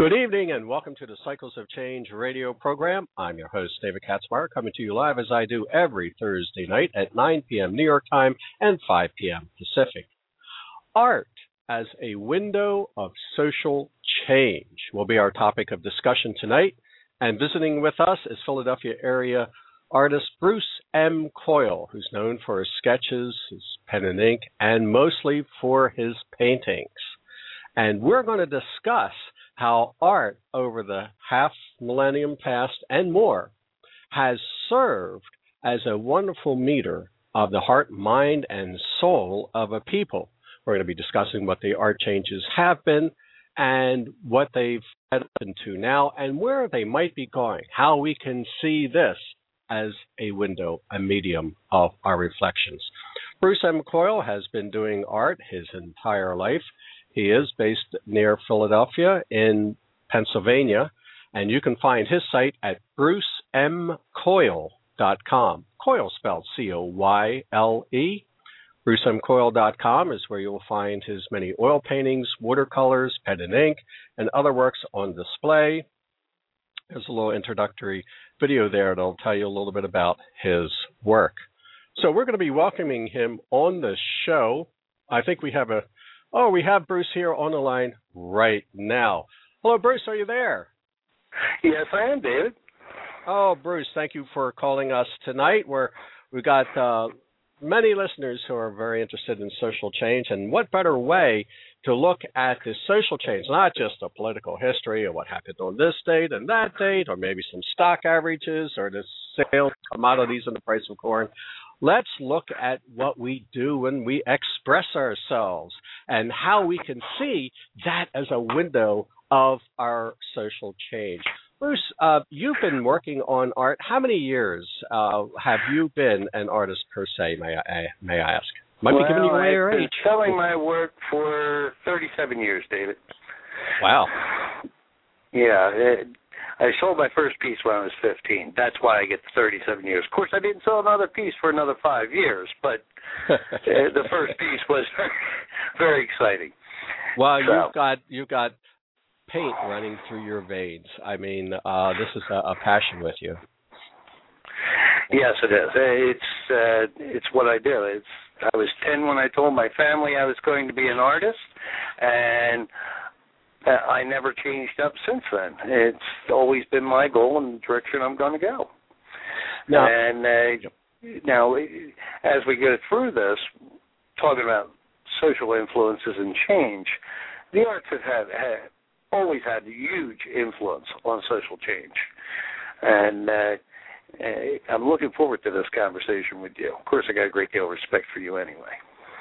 Good evening and welcome to the Cycles of Change radio program. I'm your host, David Katzmar, coming to you live as I do every Thursday night at 9 p.m. New York time and 5 p.m. Pacific. Art as a window of social change will be our topic of discussion tonight. And visiting with us is Philadelphia area artist Bruce M. Coyle, who's known for his sketches, his pen and ink, and mostly for his paintings. And we're going to discuss how art over the half millennium past and more has served as a wonderful meter of the heart, mind, and soul of a people. We're going to be discussing what the art changes have been and what they've led into now and where they might be going, how we can see this as a window, a medium of our reflections. Bruce M. Coyle has been doing art his entire life. He is based near Philadelphia in Pennsylvania, and you can find his site at brucemcoyle.com. Coyle spelled C-O-Y-L-E. brucemcoyle.com is where you'll find his many oil paintings, watercolors, pen and ink, and other works on display. There's a little introductory video there that'll tell you a little bit about his work. So we're going to be welcoming him on the show. I think we have Bruce here on the line right now. Hello, Bruce. Are you there? Yes, I am, David. Oh, Bruce, thank you for calling us tonight. We've got many listeners who are very interested in social change, and what better way to look at this social change, not just a political history of what happened on this date and that date, or maybe some stock averages or the sales, commodities, and the price of corn. Let's look at what we do when we express ourselves and how we can see that as a window of our social change. Bruce, you've been working on art. How many years have you been an artist per se, may I ask? Might be giving you away your age. I've been selling my work for 37 years, David. Wow. Yeah, I sold my first piece when I was 15. That's why I get 37 years. Of course, I didn't sell another piece for another 5 years, but the first piece was very exciting. Well, you've got paint running through your veins. I mean, this is a passion with you. Yes, it is. It's what I do. I was 10 when I told my family I was going to be an artist, and I never changed up since then. It's always been my goal and the direction I'm going to go. Now, now, as we get through this, talking about social influences and change, the arts have always had a huge influence on social change. And I'm looking forward to this conversation with you. Of course, I got a great deal of respect for you anyway.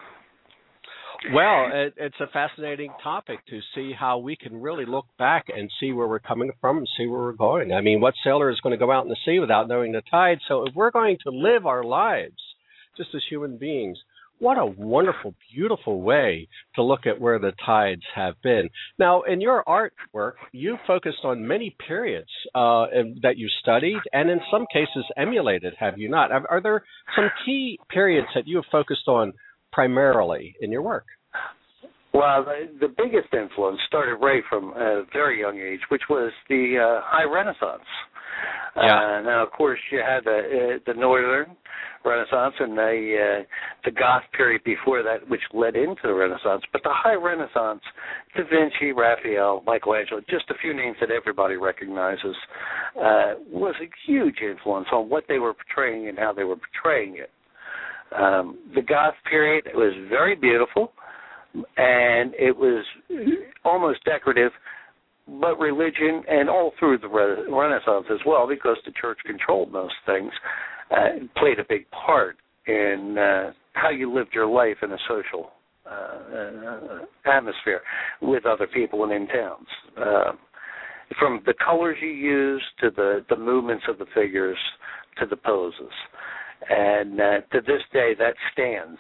Well, it's a fascinating topic to see how we can really look back and see where we're coming from and see where we're going. I mean, what sailor is going to go out in the sea without knowing the tide? So if we're going to live our lives just as human beings, what a wonderful, beautiful way to look at where the tides have been. Now, in your artwork, you focused on many periods that you studied and in some cases emulated, have you not? Are there some key periods that you have focused on primarily in your work? Well, the biggest influence started right from a very young age, which was the High Renaissance. Yeah. Now, of course, you had the Northern Renaissance and the Goth period before that, which led into the Renaissance. But the High Renaissance, Da Vinci, Raphael, Michelangelo, just a few names that everybody recognizes, was a huge influence on what they were portraying and how they were portraying it. The Goth period was very beautiful, and it was almost decorative, but religion, and all through the Renaissance as well, because the church controlled most things, played a big part in how you lived your life in a social atmosphere with other people and in towns. From the colors you used to the movements of the figures to the poses. And to this day, that stands.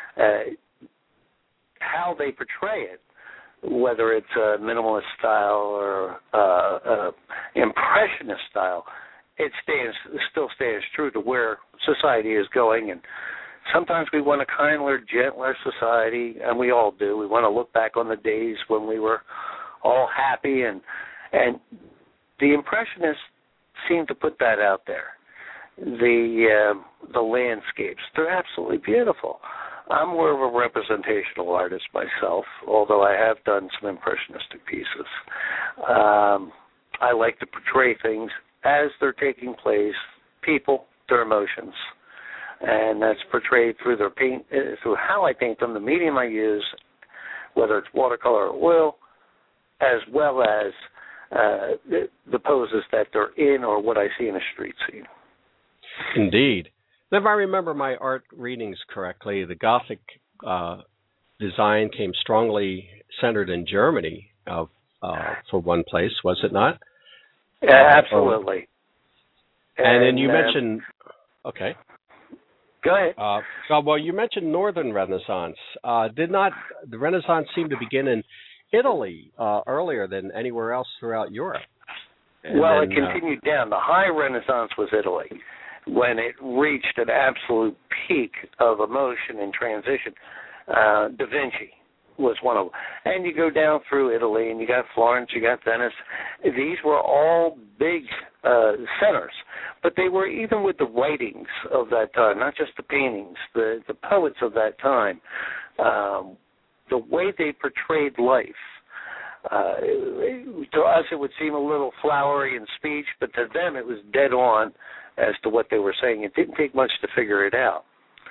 How they portray it, whether it's a minimalist style or impressionist style, it still stands true to where society is going. And sometimes we want a kinder, gentler society, and we all do. We want to look back on the days when we were all happy and And the Impressionists seem to put that out there. The landscapes, they're absolutely beautiful. I'm more of a representational artist myself, although I have done some impressionistic pieces. I like to portray things as they're taking place, people, their emotions, and that's portrayed through their paint, through how I paint them, the medium I use, whether it's watercolor or oil, as well as the poses that they're in or what I see in a street scene. Indeed. If I remember my art readings correctly, the Gothic design came strongly centered in Germany for one place, was it not? Yeah, absolutely. And then you mentioned, okay. Go ahead. Well, you mentioned Northern Renaissance. Did not the Renaissance seem to begin in Italy earlier than anywhere else throughout Europe? Well, it continued down. The High Renaissance was Italy, when it reached an absolute peak of emotion and transition. Da Vinci was one of them. And you go down through Italy, and you got Florence, you got Venice. These were all big centers, but they were, even with the writings of that time, not just the paintings, the poets of that time, the way they portrayed life. To us, it would seem a little flowery in speech, but to them, it was dead on as to what they were saying. It didn't take much to figure it out.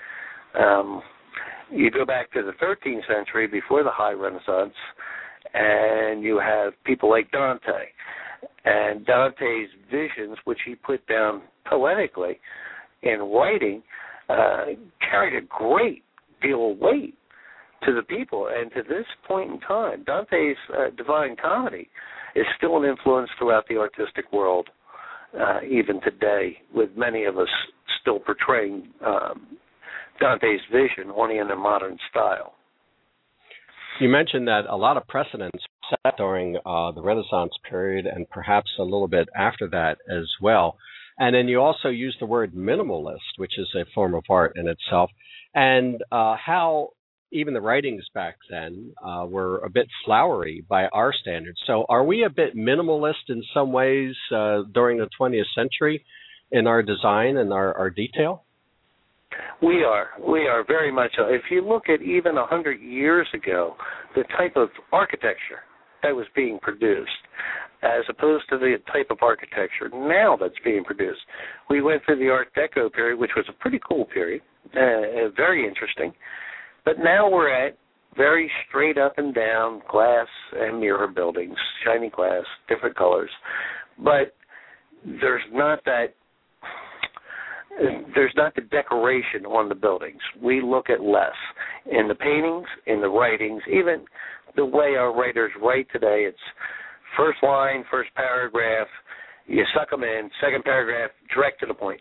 You go back to the 13th century, before the High Renaissance, and you have people like Dante. And Dante's visions, which he put down poetically in writing, carried a great deal of weight to the people. And to this point in time, Dante's Divine Comedy is still an influence throughout the artistic world, even today, with many of us still portraying Dante's vision only in a modern style. You mentioned that a lot of precedents set during the Renaissance period and perhaps a little bit after that as well. And then you also used the word minimalist, which is a form of art in itself, and how even the writings back then were a bit flowery by our standards. So are we a bit minimalist in some ways during the 20th century in our design and our detail? We are very much so. If you look at even 100 years ago, the type of architecture that was being produced, as opposed to the type of architecture now that's being produced. We went through the Art Deco period, which was a pretty cool period, very interesting. But now we're at very straight up and down glass and mirror buildings, shiny glass, different colors. But there's not the decoration on the buildings. We look at less in the paintings, in the writings, even the way our writers write today. It's first line, first paragraph, you suck them in, second paragraph, direct to the point.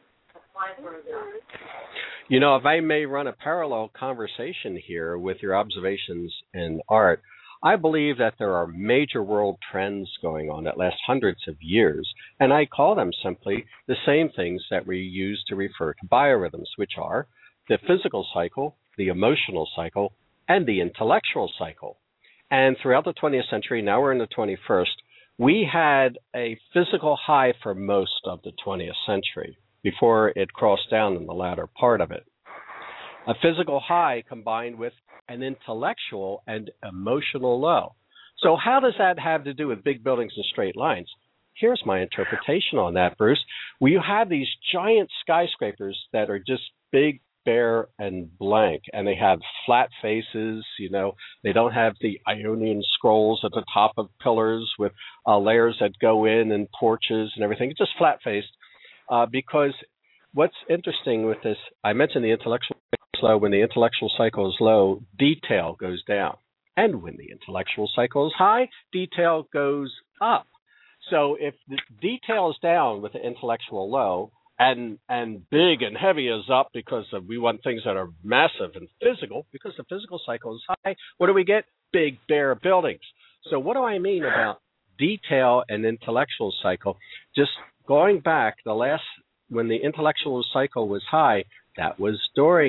You know, if I may run a parallel conversation here with your observations in art, I believe that there are major world trends going on that last hundreds of years, and I call them simply the same things that we use to refer to biorhythms, which are the physical cycle, the emotional cycle, and the intellectual cycle. And throughout the 20th century, now we're in the 21st, we had a physical high for most of the 20th century before it crossed down in the latter part of it. A physical high combined with an intellectual and emotional low. So how does that have to do with big buildings and straight lines? Here's my interpretation on that, Bruce. We have these giant skyscrapers that are just big, bare, and blank, and they have flat faces. You know, they don't have the Ionian scrolls at the top of pillars with layers that go in and porches and everything. It's just flat-faced because what's interesting with this, I mentioned the intellectual cycle is low. When the intellectual cycle is low, detail goes down. And when the intellectual cycle is high, detail goes up. So if the detail is down with the intellectual low, and big and heavy is up because we want things that are massive and physical, because the physical cycle is high, what do we get? Big, bare buildings. So what do I mean about detail and intellectual cycle? Just going back, when the intellectual cycle was high, that was during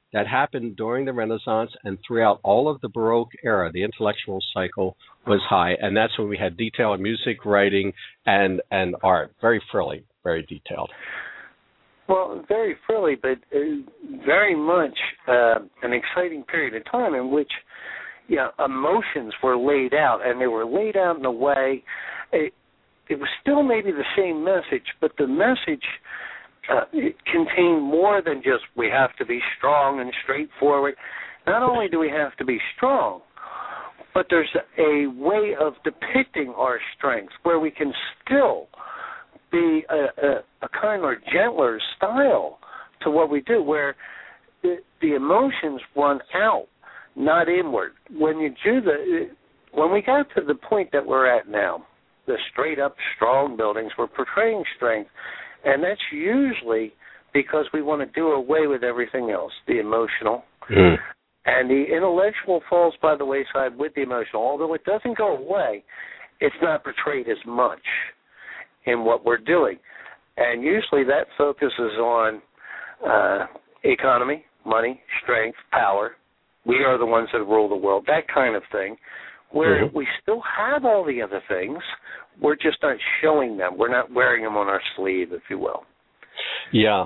that happened during the Renaissance and throughout all of the Baroque era. The intellectual cycle was high, and that's when we had detailed music, writing, and art. Very frilly, very detailed. Well, very frilly, but very much an exciting period of time in which emotions were laid out, and they were laid out in a way, it was still maybe the same message, but the message it contained more than just we have to be strong and straightforward. Not only do we have to be strong, but there's a way of depicting our strengths where we can still be a kinder, gentler style to what we do, where the emotions run out, not inward. When we got to the point that we're at now, the straight-up strong buildings, we're portraying strength, and that's usually because we want to do away with everything else, the emotional. Mm. And the intellectual falls by the wayside with the emotional. Although it doesn't go away, it's not portrayed as much in what we're doing. And usually that focuses on economy, money, strength, power. We are the ones that rule the world, that kind of thing, where we still have all the other things. We're just not showing them. We're not wearing them on our sleeve, if you will. Yeah.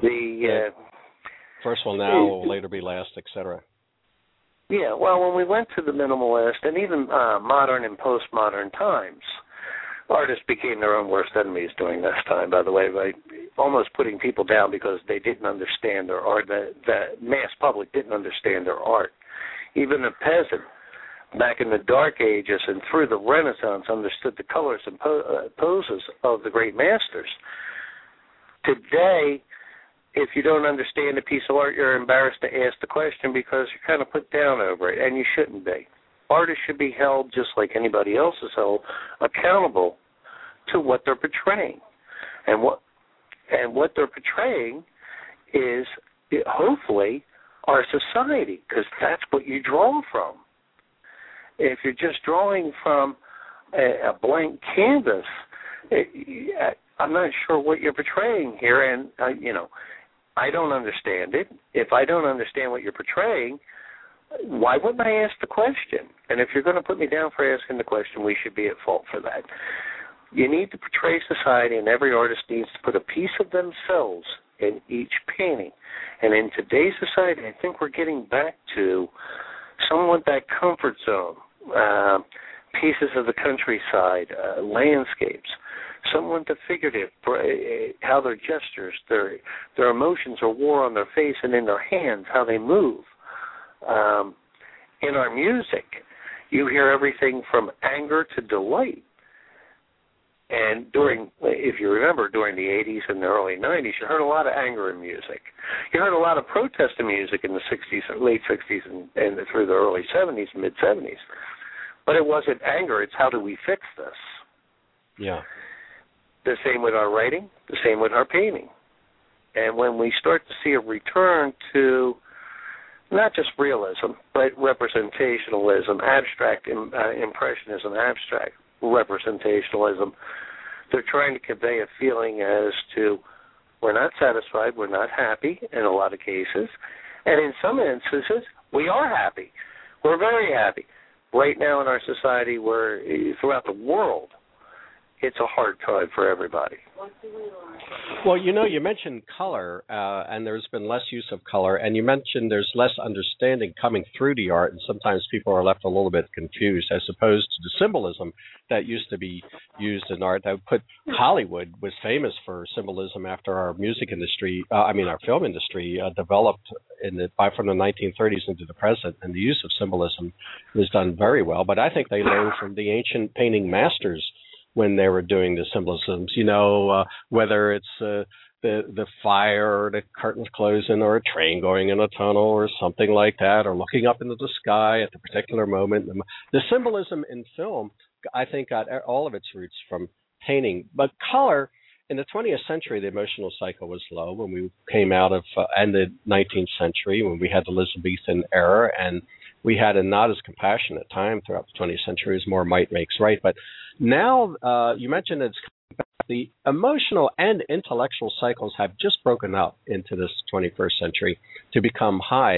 First will now, will later be last, etc. Yeah, well, when we went to the minimalist and even modern and postmodern times, artists became their own worst enemies during this time, by the way, by almost putting people down because they didn't understand their art. The mass public didn't understand their art. Even the peasant, back in the Dark Ages and through the Renaissance, understood the colors and poses of the great masters. Today, if you don't understand a piece of art, you're embarrassed to ask the question because you're kind of put down over it, and you shouldn't be. Artists should be held, just like anybody else is held, accountable to what they're portraying. And what they're portraying is, hopefully, our society, because that's what you draw from. If you're just drawing from a blank canvas, I'm not sure what you're portraying here, and, I don't understand it. If I don't understand what you're portraying, why wouldn't I ask the question? And if you're going to put me down for asking the question, we should be at fault for that. You need to portray society, and every artist needs to put a piece of themselves in each painting. And in today's society, I think we're getting back to somewhat that comfort zone, pieces of the countryside, landscapes, somewhat the figurative, how their gestures, their emotions are wore on their face and in their hands, how they move. In our music, you hear everything from anger to delight. And if you remember, during the 80s and the early 90s, you heard a lot of anger in music. You heard a lot of protest in music in the 60s, late 60s, and through the early 70s, mid-70s. But it wasn't anger. It's how do we fix this? Yeah. The same with our writing, the same with our painting. And when we start to see a return to not just realism, but representationalism, abstract impressionism, abstract representationalism, they're trying to convey a feeling as to we're not satisfied, we're not happy in a lot of cases, and in some instances, we are happy. We're very happy. Right now in our society, throughout the world, it's a hard time for everybody. Well, you mentioned color, and there's been less use of color, and you mentioned there's less understanding coming through the art, and sometimes people are left a little bit confused, as opposed to the symbolism that used to be used in art. Hollywood was famous for symbolism after our music industry, our film industry developed from the 1930s into the present, and the use of symbolism was done very well. But I think they learned from the ancient painting masters when they were doing the symbolisms, whether it's the fire or the curtains closing or a train going in a tunnel or something like that, or looking up into the sky at the particular moment. The symbolism in film, I think, got all of its roots from painting. But color, in the 20th century, the emotional cycle was low when we came out of, and the 19th century, when we had the Elizabethan era, and we had a not as compassionate time throughout the 20th century as more might makes right. But now, you mentioned the emotional and intellectual cycles have just broken up into this 21st century to become high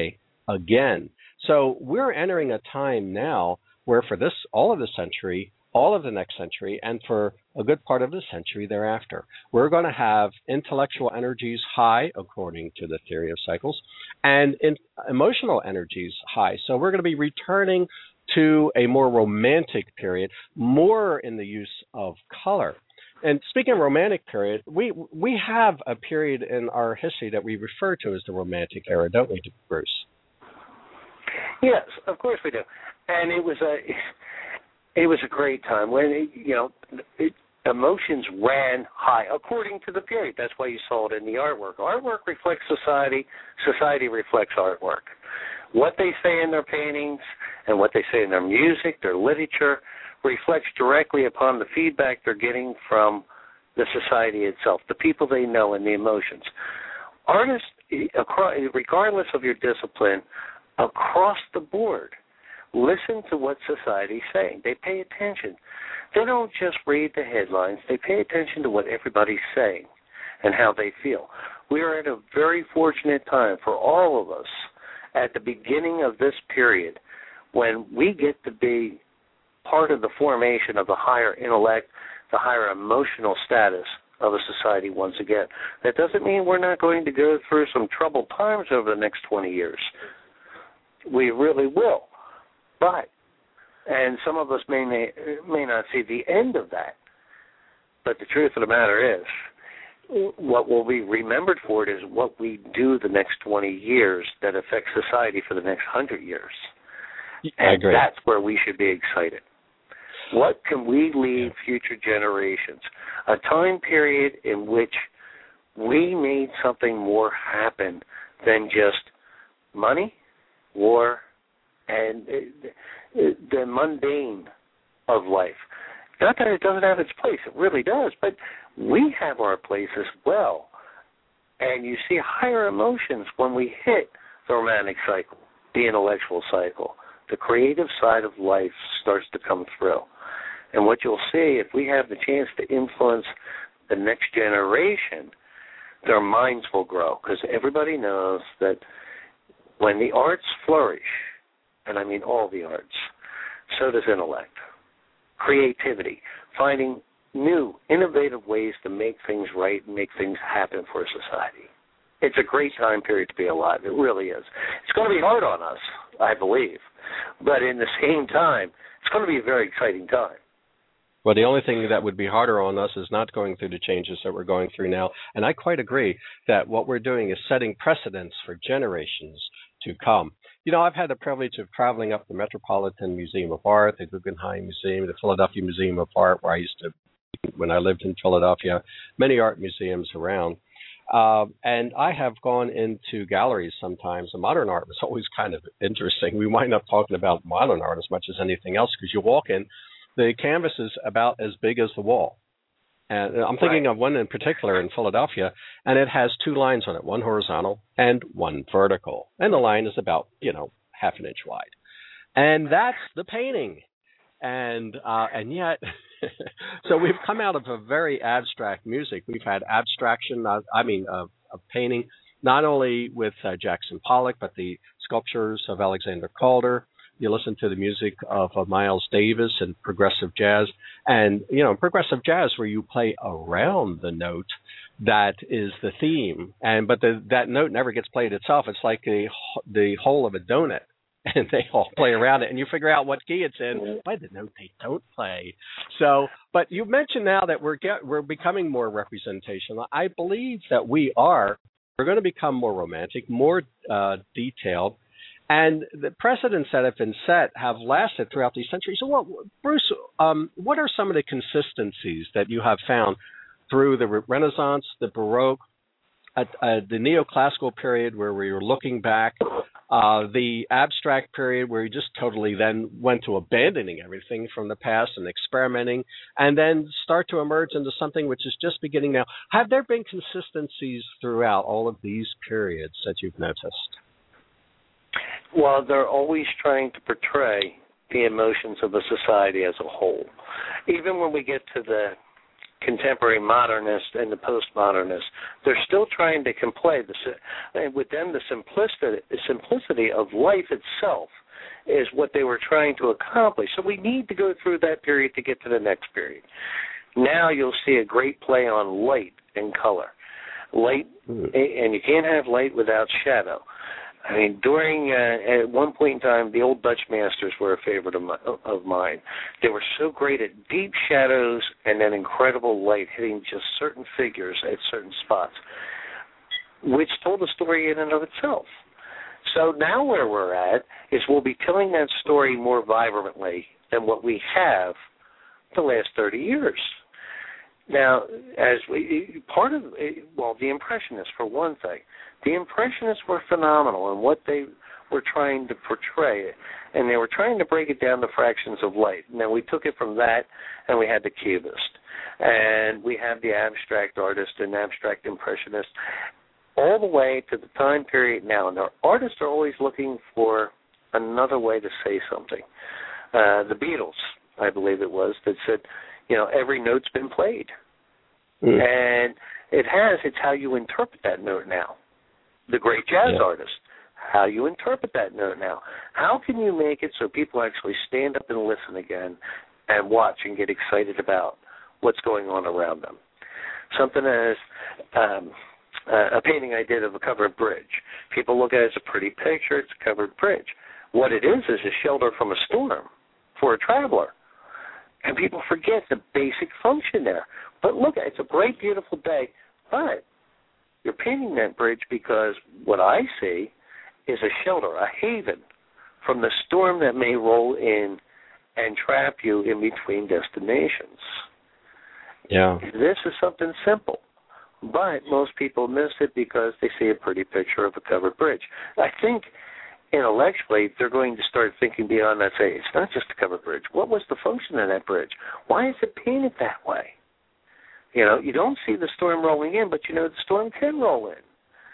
again. So we're entering a time now where for this, all of the century, all of the next century, and for a good part of the century thereafter, we're going to have intellectual energies high, according to the theory of cycles, and emotional energies high. So we're going to be returning to a more romantic period, more in the use of color. And speaking of romantic period, we have a period in our history that we refer to as the Romantic era, don't we, Bruce? Yes, of course we do. And it was a great time when emotions ran high according to the period. That's why you saw it in the artwork. Artwork reflects society. Society reflects artwork. What they say in their paintings and what they say in their music, their literature, reflects directly upon the feedback they're getting from the society itself, the people they know, and the emotions. Artists, regardless of your discipline, across the board, listen to what society's saying. They pay attention. They don't just read the headlines. They pay attention to what everybody's saying and how they feel. We are at a very fortunate time for all of us at the beginning of this period when we get to be part of the formation of the higher intellect, the higher emotional status of a society once again. That doesn't mean we're not going to go through some troubled times over the next 20 years. We really will. And some of us may not see the end of that, but the truth of the matter is, what will be remembered for it is what we do the next 20 years that affects society for the next 100 years. I agree. And that's where we should be excited. What can we leave future generations? A time period in which we made something more happen than just money, war, and the mundane of life. Not that it doesn't have its place, it really does, but we have our place as well. And you see higher emotions when we hit the romantic cycle, the intellectual cycle. The creative side of life starts to come through. And what you'll see, if we have the chance to influence the next generation, their minds will grow, because everybody knows that when the arts flourish, and I mean all the arts, so does intellect, creativity, finding new, innovative ways to make things right and make things happen for society. It's a great time period to be alive. It really is. It's going to be hard on us, I believe, but in the same time, it's going to be a very exciting time. Well, the only thing that would be harder on us is not going through the changes that we're going through now. And I quite agree that what we're doing is setting precedents for generations to come. You know, I've had the privilege of traveling up the Metropolitan Museum of Art, the Guggenheim Museum, the Philadelphia Museum of Art, where I used to, when I lived in Philadelphia, many art museums around. And I have gone into galleries sometimes. And modern art was always kind of interesting. We wind up talking about modern art as much as anything else, because you walk in, the canvas is about as big as the wall. And I'm thinking of one in particular in Philadelphia, and it has two lines on it, one horizontal and one vertical. And the line is about, half an inch wide. And that's the painting. And yet, so we've come out of a very abstract music. We've had abstraction, of painting, not only with Jackson Pollock, but the sculptures of Alexander Calder. You listen to the music of Miles Davis and progressive jazz. And, progressive jazz where you play around the note, that is the theme. But that note never gets played itself. It's like the hole of a donut. And they all play around it, and you figure out what key it's in by the note they don't play. So, but you mentioned now that we're becoming more representational. I believe that we're going to become more romantic, more detailed, and the precedents that have been set have lasted throughout these centuries. So, Bruce, what are some of the consistencies that you have found through the Renaissance, the Baroque, the neoclassical period where we were looking back, the abstract period where you just totally then went to abandoning everything from the past and experimenting, and then start to emerge into something which is just beginning now? Have there been consistencies throughout all of these periods that you've noticed? Well, they're always trying to portray the emotions of a society as a whole. Even when we get to the contemporary modernist and the postmodernist. They're still trying to play. With them, the simplicity of life itself is what they were trying to accomplish. So we need to go through that period to get to the next period. Now you'll see a great play on light and color. Light, and you can't have light without shadow. I mean, at one point in time, the old Dutch masters were a favorite of mine. They were so great at deep shadows and then incredible light hitting just certain figures at certain spots, which told a story in and of itself. So now where we're at is we'll be telling that story more vibrantly than what we have the last 30 years. Now, the Impressionists, for one thing. The Impressionists were phenomenal in what they were trying to portray, and they were trying to break it down to fractions of light. Now, we took it from that, and we had the Cubist, and we have the abstract artist and abstract impressionist, all the way to the time period now. And our artists are always looking for another way to say something. The Beatles, I believe it was, that said, every note's been played. And it's how you interpret that note now. The great jazz artist, how you interpret that note now. How can you make it so people actually stand up and listen again and watch and get excited about what's going on around them? Something as a painting I did of a covered bridge. People look at it as a pretty picture. It's a covered bridge. What it is a shelter from a storm for a traveler. And people forget the basic function there. But look, it's a bright, beautiful day, but you're painting that bridge because what I see is a shelter, a haven from the storm that may roll in and trap you in between destinations. Yeah. This is something simple, but most people miss it because they see a pretty picture of a covered bridge. I think intellectually they're going to start thinking beyond that, say, it's not just a covered bridge. What was the function of that bridge? Why is it painted that way? You don't see the storm rolling in, but the storm can roll in.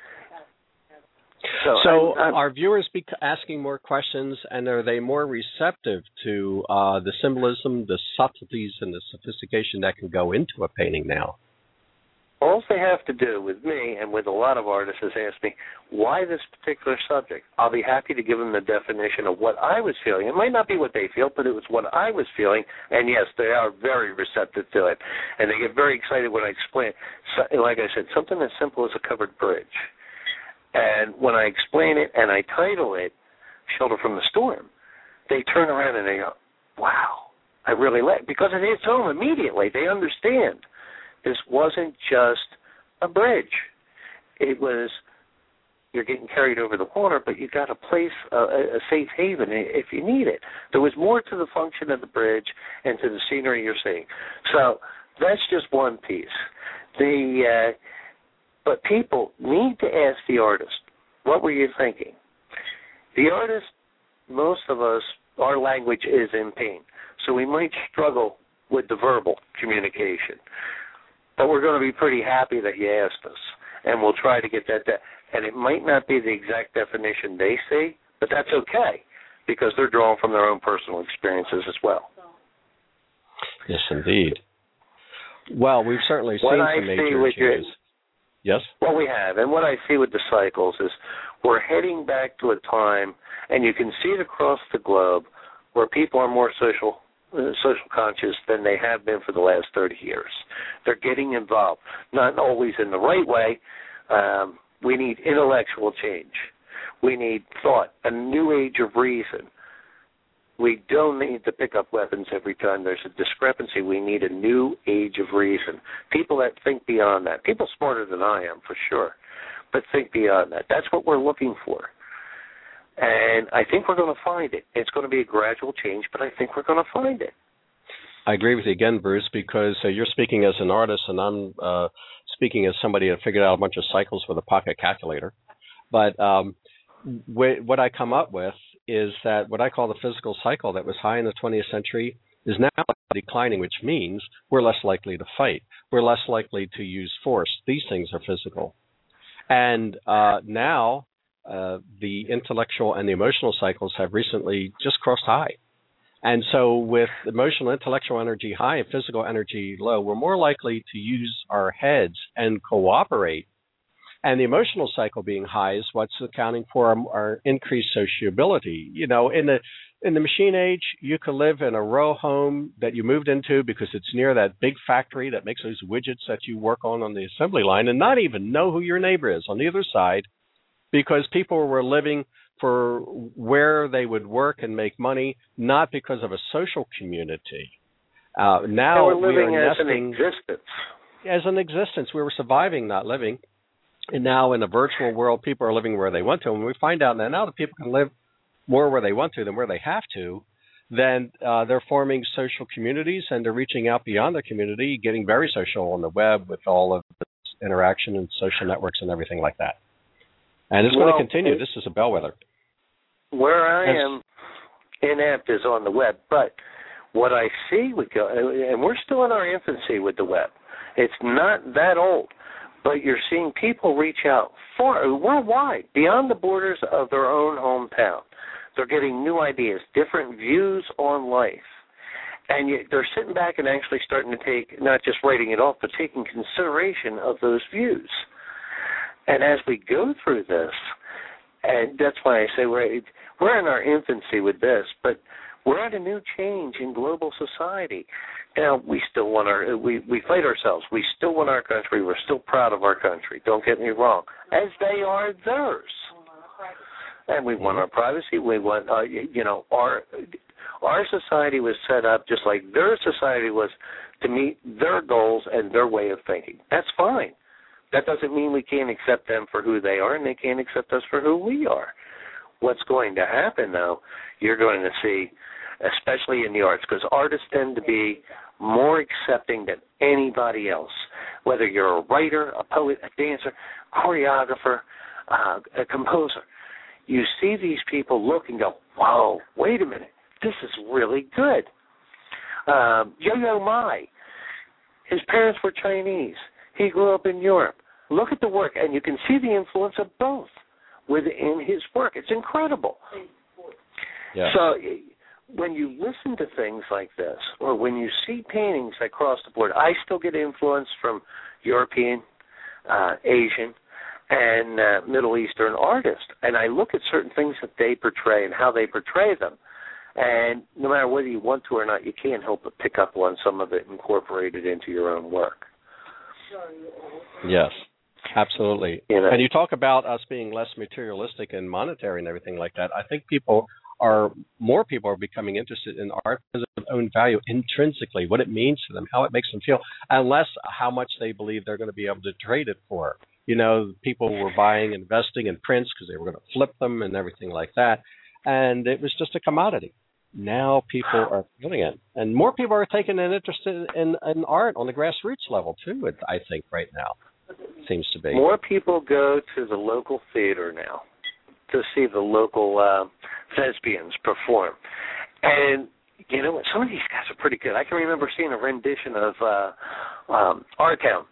So are viewers asking more questions, and are they more receptive to the symbolism, the subtleties, and the sophistication that can go into a painting now? All they have to do with me and with a lot of artists is ask me, why this particular subject? I'll be happy to give them the definition of what I was feeling. It might not be what they feel, but it was what I was feeling, and yes, they are very receptive to it. And they get very excited when I explain. So, like I said, something as simple as a covered bridge. And when I explain it and I title it Shelter from the Storm, they turn around and they go, wow, I really like it. Because it hits home immediately. They understand. This wasn't just a bridge. It was, you're getting carried over the water, but you got a place, a safe haven if you need it. There was more to the function of the bridge and to the scenery you're seeing. So that's just one piece. But people need to ask the artist, what were you thinking? The artist, most of us, our language is in paint, so we might struggle with the verbal communication. But we're going to be pretty happy that you asked us, and we'll try to get that. And it might not be the exact definition they see, but that's okay, because they're drawing from their own personal experiences as well. Yes, indeed. Well, we've certainly seen some major changes. Yes? Well, we have. And what I see with the cycles is we're heading back to a time, and you can see it across the globe, where people are more social conscious than they have been for the last 30 years. They're getting involved, not always in the right way. We need intellectual change. We need thought, a new age of reason. We don't need to pick up weapons every time there's a discrepancy. We need a new age of reason. People that think beyond that. People smarter than I am, for sure, but think beyond that. That's what we're looking for. And I think we're going to find it. It's going to be a gradual change, but I think we're going to find it. I agree with you again, Bruce, because you're speaking as an artist, and I'm speaking as somebody that figured out a bunch of cycles with a pocket calculator. But what I come up with is that what I call the physical cycle that was high in the 20th century is now declining, which means we're less likely to fight. We're less likely to use force. These things are physical. And now the intellectual and the emotional cycles have recently just crossed high. And so with emotional, intellectual energy high and physical energy low, we're more likely to use our heads and cooperate. And the emotional cycle being high is what's accounting for our increased sociability. You know, in the machine age, you could live in a row home that you moved into because it's near that big factory that makes those widgets that you work on the assembly line and not even know who your neighbor is on the other side, because people were living for where they would work and make money, not because of a social community. Now we're living we are as nesting an existence. As an existence. We were surviving, not living. And now in a virtual world, people are living where they want to. And we find out now that people can live more where they want to than where they have to, then they're forming social communities and they're reaching out beyond their community, getting very social on the web with all of this interaction and social networks and everything like that. And it's going to continue. This is a bellwether. Where I am inept is on the web, but what I see and we're still in our infancy with the web. It's not that old, but you're seeing people reach out worldwide, beyond the borders of their own hometown. They're getting new ideas, different views on life, and they're sitting back and actually starting to take, not just writing it off, but taking consideration of those views. And as we go through this, and that's why I say we're in our infancy with this, but we're at a new change in global society. Now, we still want we fight ourselves. We still want our country. We're still proud of our country. Don't get me wrong, as they are theirs. And we want our privacy. We want, our society was set up just like their society was to meet their goals and their way of thinking. That's fine. That doesn't mean we can't accept them for who they are, and they can't accept us for who we are. What's going to happen, though, you're going to see, especially in the arts, because artists tend to be more accepting than anybody else, whether you're a writer, a poet, a dancer, choreographer, a composer. You see these people look and go, whoa, wait a minute, this is really good. Yo-Yo Ma, his parents were Chinese. He grew up in Europe. Look at the work, and you can see the influence of both within his work. It's incredible. Yeah. So when you listen to things like this, or when you see paintings across the board, I still get influence from European, Asian, and Middle Eastern artists, and I look at certain things that they portray and how they portray them. And no matter whether you want to or not, you can't help but pick up on some of it and incorporate it into your own work. Yes, absolutely. And you talk about us being less materialistic and monetary and everything like that. I think more people are becoming interested in art because of its own value intrinsically, what it means to them, how it makes them feel, and less how much they believe they're going to be able to trade it for. You know, people were buying, investing in prints because they were going to flip them and everything like that, and it was just a commodity. Now people are feeling it, and more people are taking an interest in art on the grassroots level too. I think right now seems to be more people go to the local theater now to see the local thespians perform, and you know what? Some of these guys are pretty good. I can remember seeing a rendition of Our Town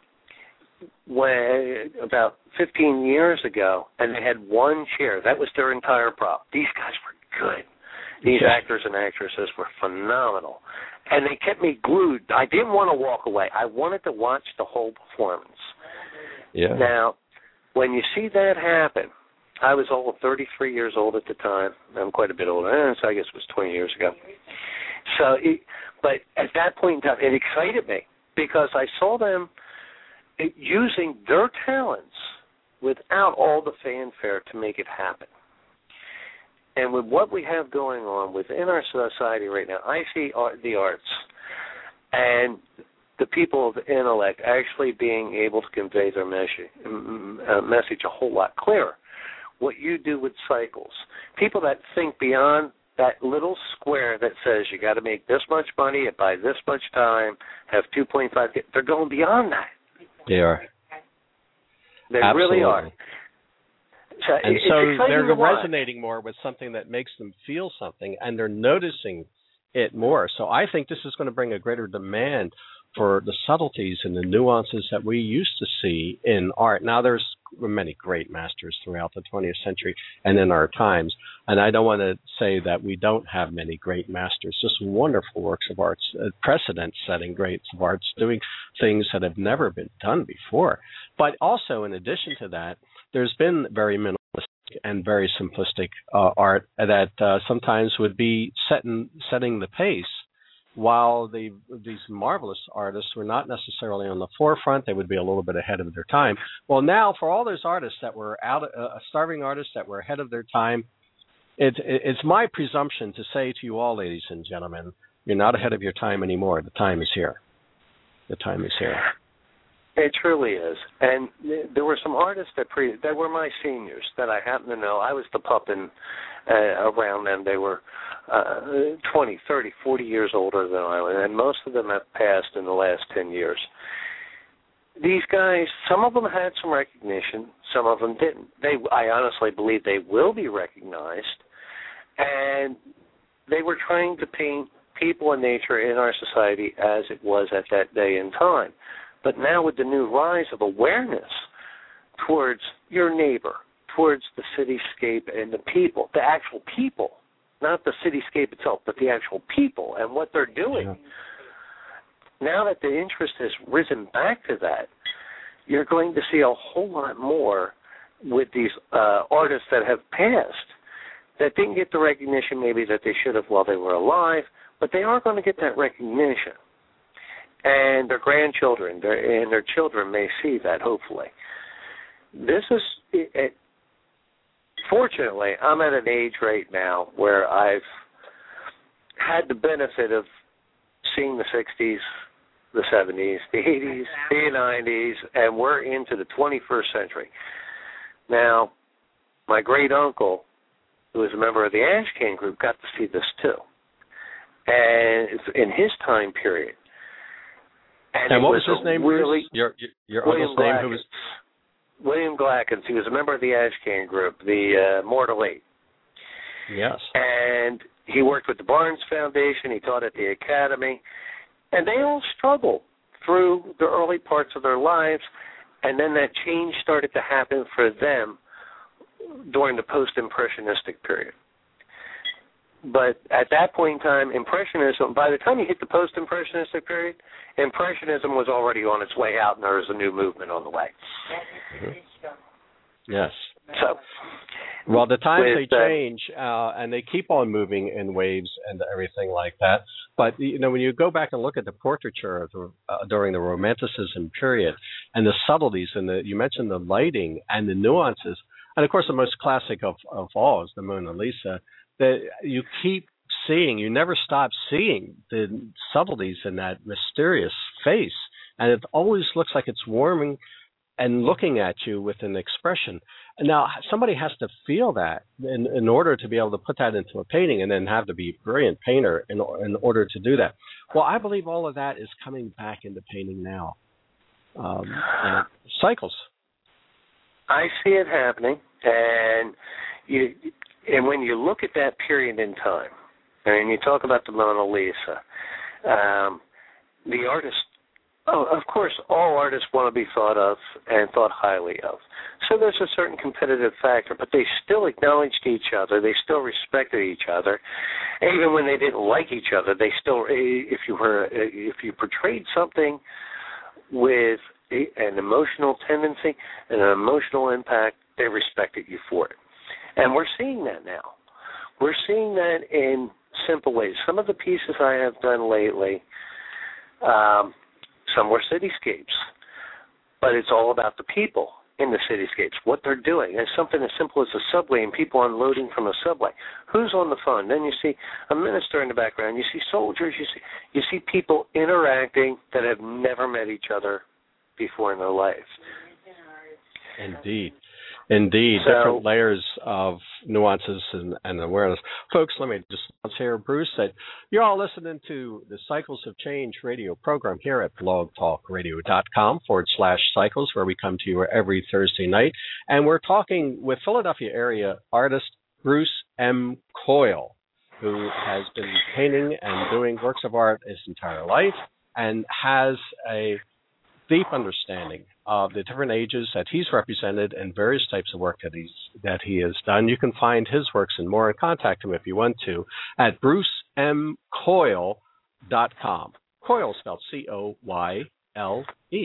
about 15 years ago, and they had one chair. That was their entire prop. These guys were good. These actors and actresses were phenomenal. And they kept me glued. I didn't want to walk away. I wanted to watch the whole performance. Yeah. Now, when you see that happen, I was 33 years old at the time. I'm quite a bit older. So I guess it was 20 years ago. But at that point in time, it excited me because I saw them using their talents without all the fanfare to make it happen. And with what we have going on within our society right now, I see the arts and the people of intellect actually being able to convey their message a whole lot clearer. What you do with cycles, people that think beyond that little square that says you got to make this much money by this much time, have 2.5, they're going beyond that. They are. They Absolutely. Really are. And so they're resonating more with something that makes them feel something, and they're noticing it more. So I think this is going to bring a greater demand for the subtleties and the nuances that we used to see in art. Now, there's many great masters throughout the 20th century and in our times. And I don't want to say that we don't have many great masters, just wonderful works of arts, precedent-setting greats of arts, doing things that have never been done before. But also, in addition to that, there's been very minimalistic and very simplistic art that sometimes would be setting the pace, while these marvelous artists were not necessarily on the forefront. They would be a little bit ahead of their time. Well, now for all those artists that were starving artists that were ahead of their time, it's my presumption to say to you all, ladies and gentlemen, you're not ahead of your time anymore. The time is here. The time is here. It truly is. And there were some artists that were my seniors that I happen to know. I was the puppet around them. They were 20, 30, 40 years older than I was, and most of them have passed in the last 10 years. These guys, some of them had some recognition, some of them didn't. I honestly believe they will be recognized, and they were trying to paint people and nature in our society as it was at that day and time. But now with the new rise of awareness towards your neighbor, towards the cityscape and the people, the actual people, not the cityscape itself, but the actual people and what they're doing. Yeah. Now that the interest has risen back to that, you're going to see a whole lot more with these artists that have passed that didn't get the recognition maybe that they should have while they were alive, but they are going to get that recognition. And their grandchildren and their children may see that, hopefully. This is, fortunately, I'm at an age right now where I've had the benefit of seeing the 60s, the 70s, the 80s, the 90s, and we're into the 21st century. Now, my great-uncle, who was a member of the Ashcan group, got to see this too. And it's in his time period. And what was his name? Really, your uncle's name? Who was William Glackens. He was a member of the Ashcan group, the Mortal Eight. Yes. And he worked with the Barnes Foundation. He taught at the Academy. And they all struggled through the early parts of their lives, and then that change started to happen for them during the post-impressionistic period. But at that point in time, Impressionism, by the time you hit the post-impressionistic period, Impressionism was already on its way out, and there was a new movement on the way. Mm-hmm. Yes. So, well, the times they change, and they keep on moving in waves and everything like that. But when you go back and look at the portraiture of during the Romanticism period, and the subtleties, and you mentioned the lighting and the nuances, and of course the most classic of all is the Mona Lisa. That you keep seeing, you never stop seeing the subtleties in that mysterious face, and it always looks like it's warming and looking at you with an expression. And now somebody has to feel that in order to be able to put that into a painting, and then have to be a brilliant painter in order to do that. Well, I believe all of that is coming back into painting now. And cycles. I see it happening, and when you look at that period in time, and you talk about the Mona Lisa, the artist, of course, all artists want to be thought of and thought highly of. So there's a certain competitive factor, but they still acknowledged each other. They still respected each other. Even when they didn't like each other, they still, if you portrayed something with an emotional tendency and an emotional impact, they respected you for it. And we're seeing that now. We're seeing that in simple ways. Some of the pieces I have done lately, some were cityscapes, but it's all about the people in the cityscapes, what they're doing. It's something as simple as a subway and people unloading from a subway. Who's on the phone? Then you see a minister in the background. You see soldiers. You see people interacting that have never met each other before in their lives. Indeed, different layers of nuances and awareness. Folks, let me just announce here, Bruce, that you're all listening to the Cycles of Change radio program here at blogtalkradio.com/cycles, where we come to you every Thursday night. And we're talking with Philadelphia area artist Bruce M. Coyle, who has been painting and doing works of art his entire life and has a deep understanding of the different ages that he's represented and various types of work that he has done. You can find his works and more and contact him if you want to at brucemcoyle.com. Coyle spelled Coyle.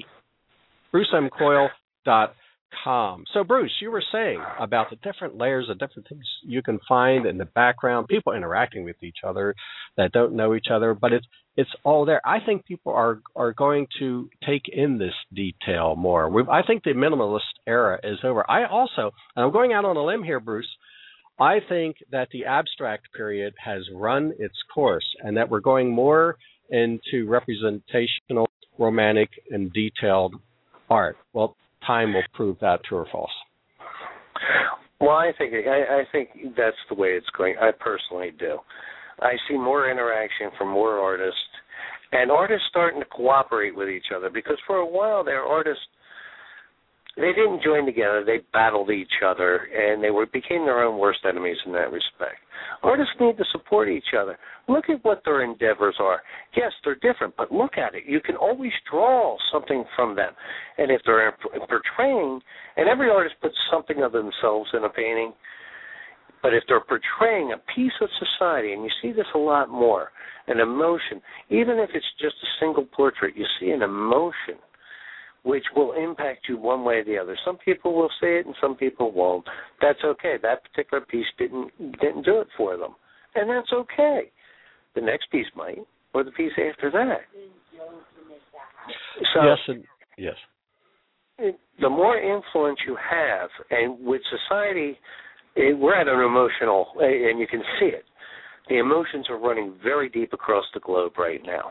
brucemcoyle.com. So, Bruce, you were saying about the different layers of different things you can find in the background, people interacting with each other that don't know each other, but it's all there. I think people are going to take in this detail more. I think the minimalist era is over. I also, and I'm going out on a limb here, Bruce, I think that the abstract period has run its course and that we're going more into representational, romantic, and detailed art. Well, time will prove that true or false. Well, I think that's the way it's going. I personally do. I see more interaction from more artists, and artists starting to cooperate with each other, because for a while their artists, they didn't join together. They battled each other, and they became their own worst enemies in that respect. Artists need to support each other. Look at what their endeavors are. Yes, they're different, but look at it. You can always draw something from them. And if they're portraying, and every artist puts something of themselves in a painting, but if they're portraying a piece of society, and you see this a lot more, an emotion, even if it's just a single portrait, you see an emotion which will impact you one way or the other. Some people will see it and some people won't. That's okay. That particular piece didn't do it for them. And that's okay. The next piece might, or the piece after that. So, yes. The more influence you have, and with society, we're at an emotional, and you can see it. The emotions are running very deep across the globe right now.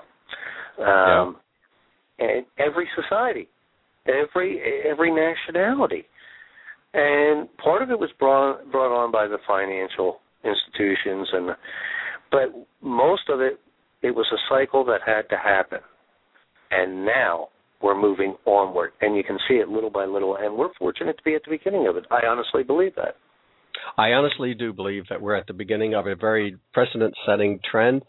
And every society, every nationality. And part of it was brought on by the financial institutions, but most of it was a cycle that had to happen. And now we're moving onward, and you can see it little by little, and we're fortunate to be at the beginning of it. I honestly believe that. I honestly do believe that we're at the beginning of a very precedent-setting trend.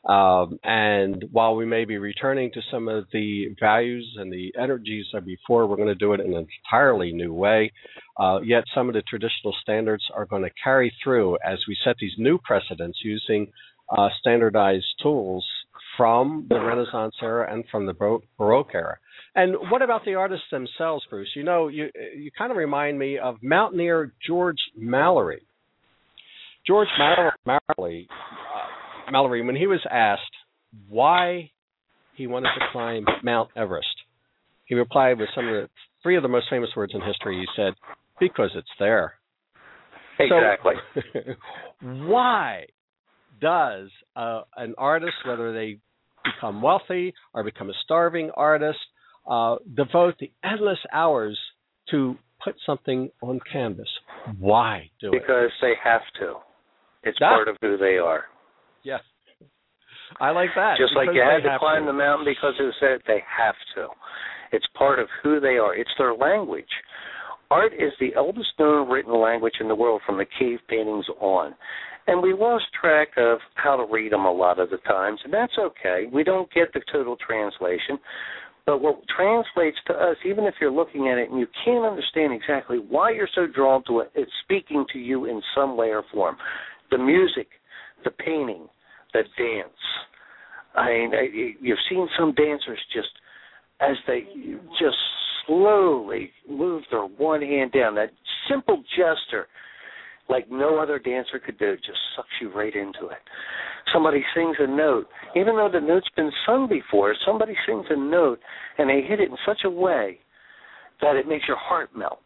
And while we may be returning to some of the values and the energies of before, we're going to do it in an entirely new way. Yet some of the traditional standards are going to carry through as we set these new precedents using standardized tools from the Renaissance era and from the Baroque era. And what about the artists themselves, Bruce? You know, you kind of remind me of mountaineer George Mallory. George Mallory, when he was asked why he wanted to climb Mount Everest, he replied with three of the most famous words in history. He said, "Because it's there." Exactly. So, why does an artist, whether they become wealthy or become a starving artist, devote the endless hours to put something on canvas? Why do it? Because they have to. It's part of who they are. Yes. I like that. Just like you had to climb the mountain because it said they have to. It's part of who they are. It's their language. Art is the eldest known written language in the world from the cave paintings on. And we lost track of how to read them a lot of the times, and that's okay. We don't get the total translation. But what translates to us, even if you're looking at it and you can't understand exactly why you're so drawn to it, it's speaking to you in some way or form. The music, the painting, the dance. I mean, you've seen some dancers just as they just slowly move their one hand down. That simple gesture, like no other dancer could do, just sucks you right into it. Somebody sings a note. Even though the note's been sung before, somebody sings a note, and they hit it in such a way that it makes your heart melt.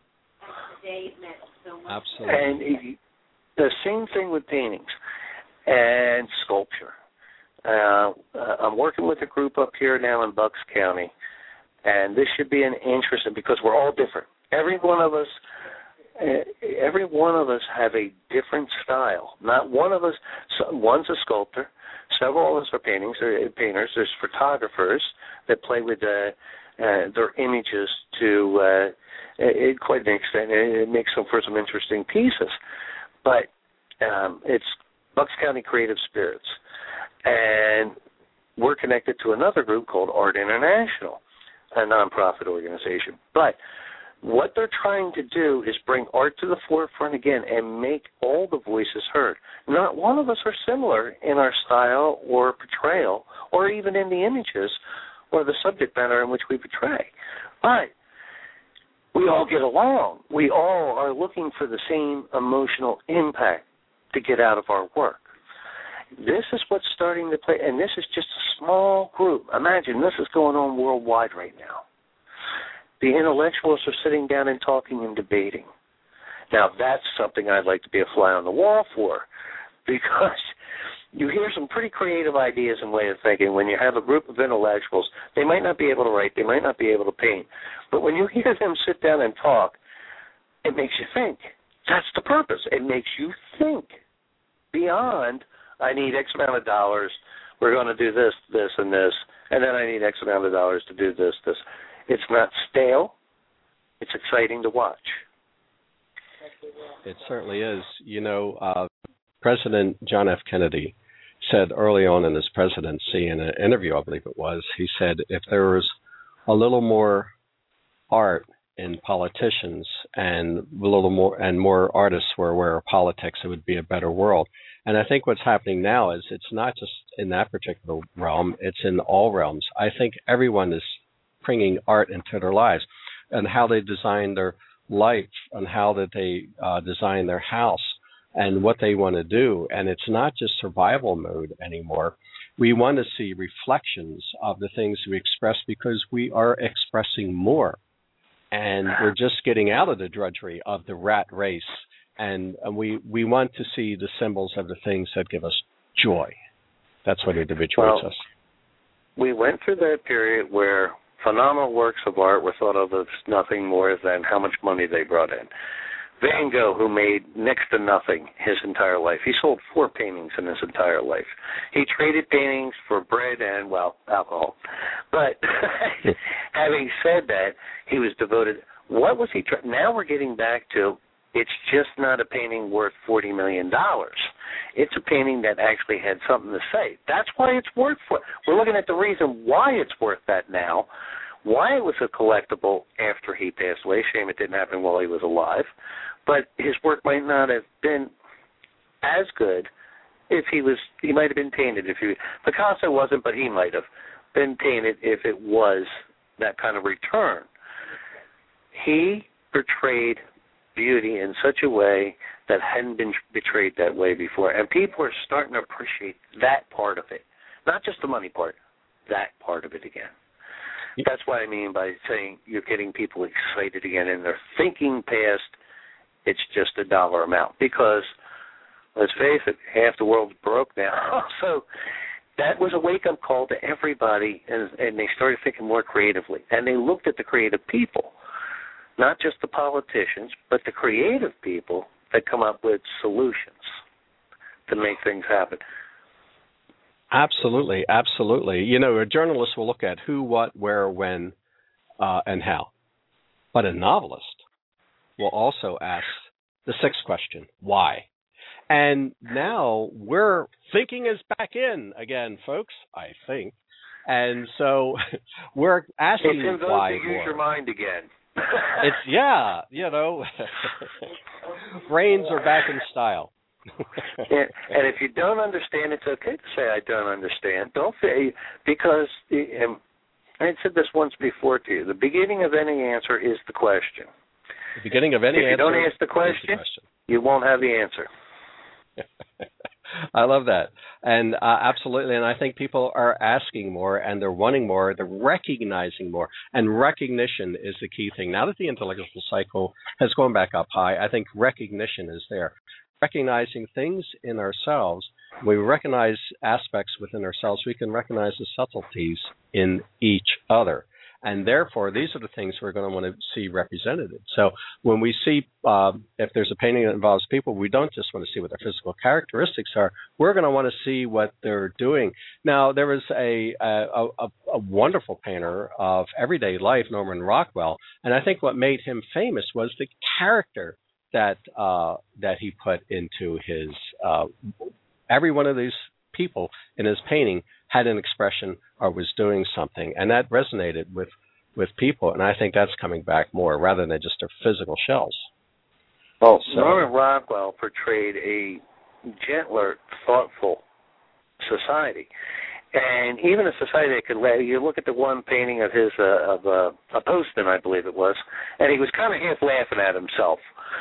Absolutely. And the same thing with paintings and sculpture. I'm working with a group up here now in Bucks County, and this should be an interesting, because we're all different. Every one of us have a different style. Not one of us. One's a sculptor. Several of us are painters. There's photographers that play with their images to quite an extent. It makes them for some interesting pieces. But it's Bucks County Creative Spirits, and we're connected to another group called Art International. a nonprofit organization. But what they're trying to do is bring art to the forefront again and make all the voices heard. Not one of us are similar in our style or portrayal or even in the images or the subject matter in which we portray. But we all get along. We all are looking for the same emotional impact to get out of our work. This is what's starting to play, and this is just a small group. Imagine this is going on worldwide right now. The intellectuals are sitting down and talking and debating. Now, that's something I'd like to be a fly on the wall for, because you hear some pretty creative ideas and way of thinking when you have a group of intellectuals. They might not be able to write, they might not be able to paint, but when you hear them sit down and talk, it makes you think. That's the purpose. It makes you think beyond, I need X amount of dollars, we're going to do this, this, and this, and then I need X amount of dollars to do this, this. It's not stale. It's exciting to watch. It certainly is. You know, President John F. Kennedy said early on in his presidency, in an interview, I believe it was, he said, if there was a little more art in politicians and a little more and more artists were aware of politics, it would be a better world. And I think what's happening now is it's not just in that particular realm, it's in all realms. I think everyone is bringing art into their lives and how they design their life and how that they design their house and what they want to do. And it's not just survival mode anymore. We want to see reflections of the things we express because we are expressing more. And we're just getting out of the drudgery of the rat race. And we want to see the symbols of the things that give us joy. That's what individuates us. We went through that period where phenomenal works of art were thought of as nothing more than how much money they brought in. Van Gogh, who made next to nothing his entire life, he sold 4 paintings in his entire life. He traded paintings for bread and, well, alcohol. But having said that, he was devoted. What was he trying? Now we're getting back to, it's just not a painting worth $40 million. It's a painting that actually had something to say. That's why it's worth it. We're looking at the reason why it's worth that now, why it was a collectible after he passed away. Shame it didn't happen while he was alive. But his work might not have been as good if he might have been painted. Picasso wasn't, but he might have been painted if it was that kind of return. He portrayed beauty in such a way that hadn't been portrayed that way before. And people are starting to appreciate that part of it. Not just the money part, that part of it again. That's what I mean by saying you're getting people excited again, and they're thinking past it's just a dollar amount. Because, let's face it, half the world's broke now. So that was a wake-up call to everybody, and they started thinking more creatively. And they looked at the creative people, not just the politicians, but the creative people that come up with solutions to make things happen. Absolutely, absolutely. You know, a journalist will look at who, what, where, when, and how. But a novelist will also ask the 6th question, why? And now we're thinking is back in again, folks, I think. And so we're asking it's in why those who use your mind again. It's, yeah, you know, brains are back in style. And if you don't understand, it's okay to say, I don't understand. Don't say, because I had said this once before to you, the beginning of any answer is the question. The beginning of any answer. If you don't ask the question, you won't have the answer. I love that. And absolutely. And I think people are asking more and they're wanting more. They're recognizing more. And recognition is the key thing. Now that the intellectual cycle has gone back up high, I think recognition is there. Recognizing things in ourselves, when we recognize aspects within ourselves, we can recognize the subtleties in each other. And therefore, these are the things we're going to want to see represented. So when we see, if there's a painting that involves people, we don't just want to see what their physical characteristics are. We're going to want to see what they're doing. Now, there was a wonderful painter of everyday life, Norman Rockwell, and I think what made him famous was the character that he put into his every one of these people in his painting had an expression or was doing something, and that resonated with with people, and I think that's coming back more rather than just their physical shells. Well, Norman Rockwell portrayed a gentler, thoughtful society. And even a society that could you look at the one painting of his, of a postman, I believe it was, and he was kind of half laughing at himself,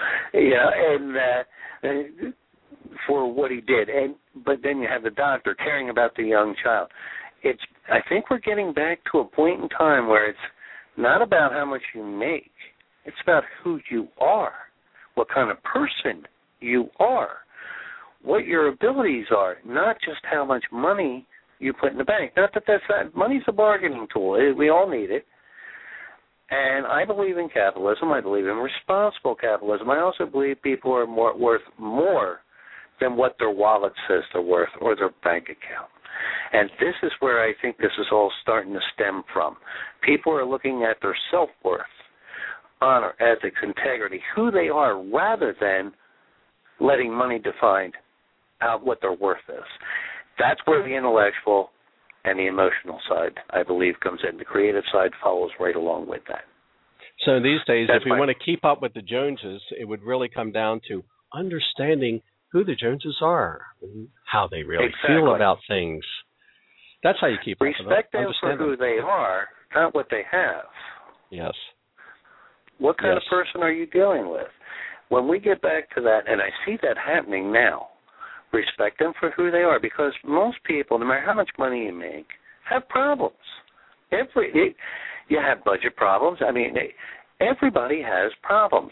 and for what he did. But then you have the doctor caring about the young child. I think we're getting back to a point in time where it's not about how much you make. It's about who you are, what kind of person you are, what your abilities are, not just how much money you put in the bank. Not that money's a bargaining tool. We all need it. And I believe in capitalism. I believe in responsible capitalism. I also believe people are worth more than what their wallet says they're worth or their bank account. And this is where I think this is all starting to stem from. People are looking at their self-worth, honor, ethics, integrity, who they are, rather than letting money define what their worth is. That's where the intellectual and the emotional side, I believe, comes in. The creative side follows right along with that. So these days, if we want to keep up with the Joneses, it would really come down to understanding who the Joneses are, how they really feel about things. That's how you keep up with them. Respect them for who they are, not what they have. Yes. What kind of person are you dealing with? When we get back to that, and I see that happening now, respect them for who they are, because most people, no matter how much money you make, have problems. You have budget problems. I mean, everybody has problems.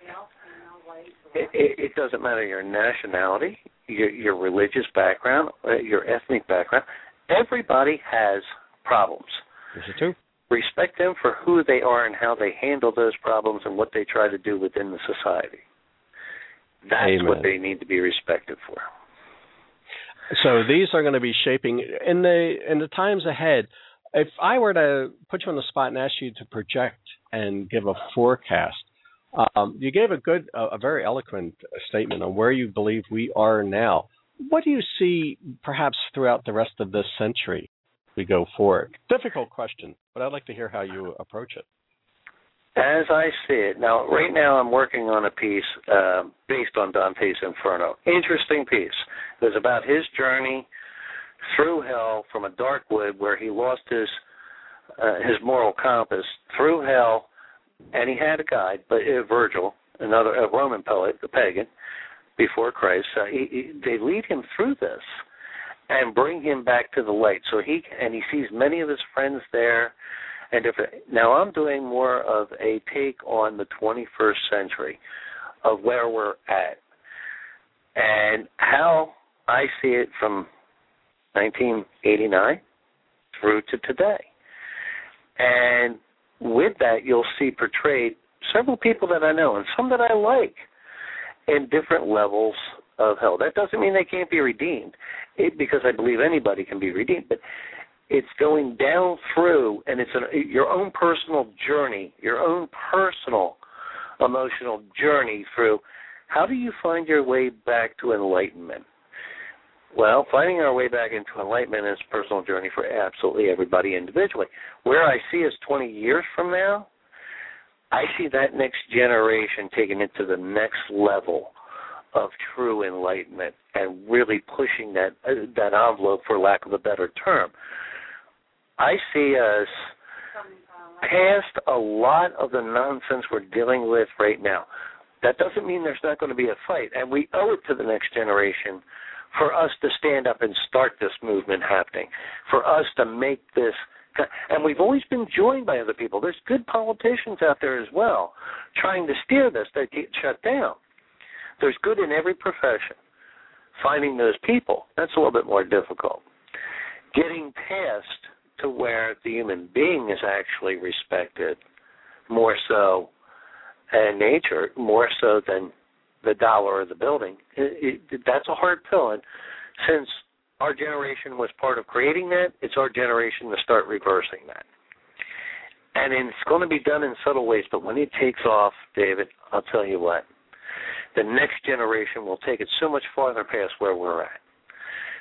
It doesn't matter your nationality, your religious background, your ethnic background. Everybody has problems. This is true. Respect them for who they are and how they handle those problems and what they try to do within the society. That's what they need to be respected for. So these are going to be shaping in the times ahead. If I were to put you on the spot and ask you to project and give a forecast, you gave a very eloquent statement on where you believe we are now. What do you see perhaps throughout the rest of this century we go forward? Difficult question, but I'd like to hear how you approach it. As I see it, now, right now I'm working on a piece based on Dante's Inferno. Interesting piece. It was about his journey through hell from a dark wood where he lost his moral compass, through hell, and he had a guide, but Virgil, a Roman poet, a pagan, before Christ. They lead him through this and bring him back to the light. So he sees many of his friends there. And now I'm doing more of a take on the 21st century of where we're at and how I see it from 1989 through to today. And with that, you'll see portrayed several people that I know and some that I like in different levels of hell. That doesn't mean they can't be redeemed, because I believe anybody can be redeemed, but it's going down through, and it's your own personal journey, your own personal emotional journey through how do you find your way back to enlightenment? Well, finding our way back into enlightenment is a personal journey for absolutely everybody individually. Where I see us 20 years from now, I see that next generation taking it to the next level of true enlightenment and really pushing that envelope, for lack of a better term. I see us past a lot of the nonsense we're dealing with right now. That doesn't mean there's not going to be a fight, and we owe it to the next generation for us to stand up and start this movement happening, for us to make this. And we've always been joined by other people. There's good politicians out there as well trying to steer this that get shut down. There's good in every profession. Finding those people, that's a little bit more difficult. Getting past to where the human being is actually respected more so, and nature more so than the dollar or the building. That's a hard pill. And since our generation was part of creating that, it's our generation to start reversing that. And it's going to be done in subtle ways, but when it takes off, David, I'll tell you what, the next generation will take it so much farther past where we're at.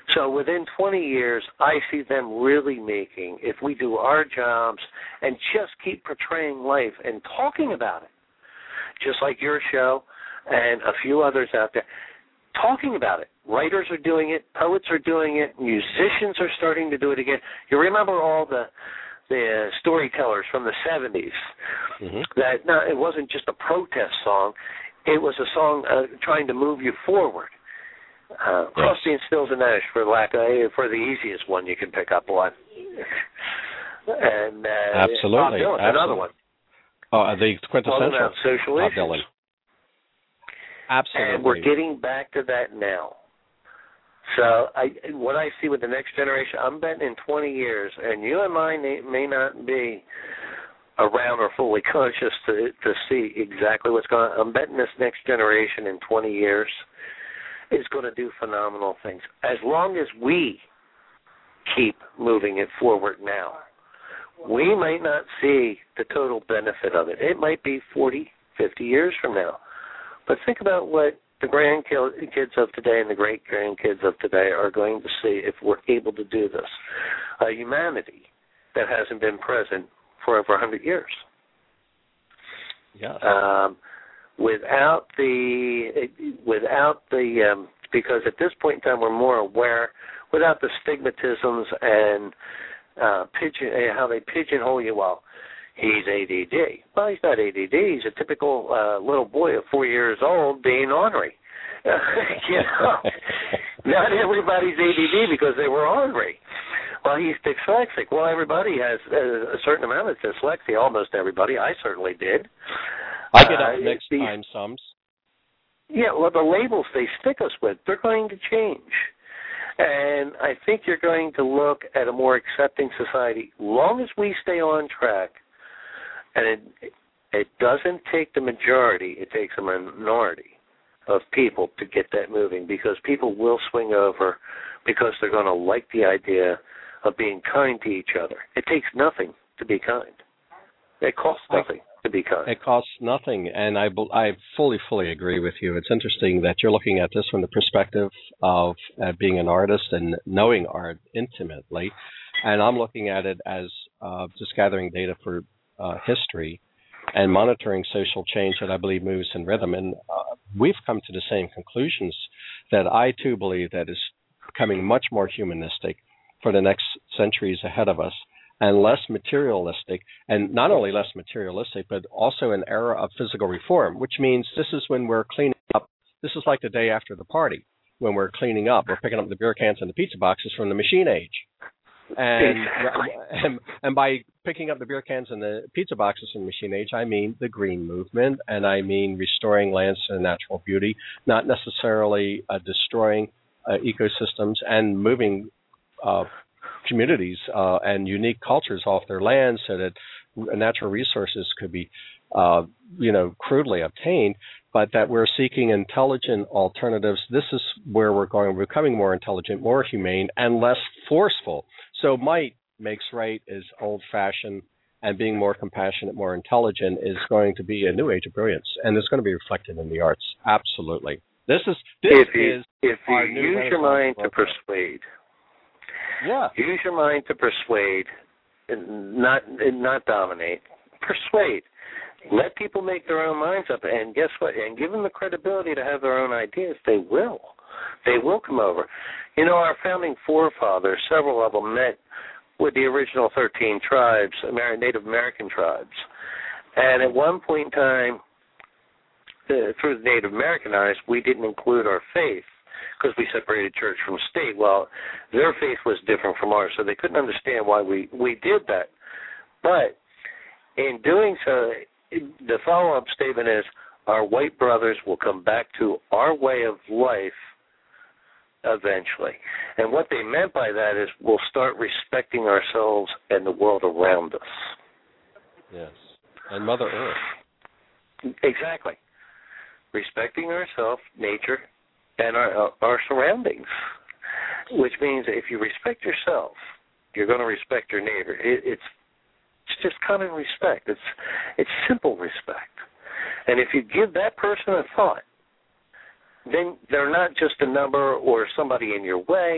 So within 20 years, I see them really making, if we do our jobs and just keep portraying life and talking about it, just like your show and a few others out there, talking about it. Writers are doing it, poets are doing it, musicians are starting to do it again. You remember all the storytellers from the 70s, that it wasn't just a protest song, it was a song trying to move you forward. Crosby and Stills and Nash for the easiest one you can pick up on. And absolutely. Bob Dylan, another one. The quintessential social Bob issues. Dylan. Absolutely. And we're getting back to that now. So what I see with the next generation, I'm betting in 20 years, and you and I may not be around or fully conscious to see exactly what's going on. I'm betting this next generation in 20 years is going to do phenomenal things. As long as we keep moving it forward now, we might not see the total benefit of it. It might be 40, 50 years from now. But think about what the grandkids of today and the great-grandkids of today are going to see if we're able to do this. A humanity that hasn't been present for over 100 years. Yes. Because at this point in time we're more aware, without the stigmatisms and how they pigeonhole you. Well, he's ADD. Well, he's not ADD. He's a typical little boy of 4 years old being ornery. Not everybody's ADD because they were ornery. Well, he's dyslexic. Well, everybody has a certain amount of dyslexia. Almost everybody. I certainly did. I get up next time, sums. Yeah, well, the labels they stick us with, they're going to change. And I think you're going to look at a more accepting society, long as we stay on track. And it doesn't take the majority, it takes a minority of people to get that moving, because people will swing over because they're going to like the idea of being kind to each other. It takes nothing to be kind. It costs nothing to be kind. It costs nothing, and I fully agree with you. It's interesting that you're looking at this from the perspective of being an artist and knowing art intimately, and I'm looking at it as just gathering data for history and monitoring social change that I believe moves in rhythm. And we've come to the same conclusions that I, too, believe that is becoming much more humanistic for the next centuries ahead of us, and less materialistic, and not only less materialistic, but also an era of physical reform, which means this is when we're cleaning up. This is like the day after the party, when we're cleaning up. We're picking up the beer cans and the pizza boxes from the machine age. And by picking up the beer cans and the pizza boxes from the machine age, I mean the green movement, and I mean restoring lands to natural beauty, not necessarily destroying ecosystems and moving communities and unique cultures off their lands so that natural resources could be, crudely obtained, but that we're seeking intelligent alternatives. This is where we're going. We're becoming more intelligent, more humane, and less forceful. So might makes right is old-fashioned, and being more compassionate, more intelligent is going to be a new age of brilliance, and it's going to be reflected in the arts. Absolutely. If you use your mind to persuade. Yeah. Use your mind to persuade, and not dominate. Persuade. Let people make their own minds up, and guess what? And give them the credibility to have their own ideas. They will. They will come over. Our founding forefathers, several of them met with the original 13 tribes, Native American tribes. And at one point in time, through the Native American eyes, we didn't include our faith because we separated church from state. Well, their faith was different from ours, so they couldn't understand why we did that. But in doing so, the follow-up statement is, our white brothers will come back to our way of life eventually. And what they meant by that is we'll start respecting ourselves and the world around us. Yes. And Mother Earth. Exactly. Respecting ourselves, nature, and our surroundings, which means if you respect yourself, you're going to respect your neighbor. It's just common respect. It's simple respect. And if you give that person a thought, then they're not just a number or somebody in your way.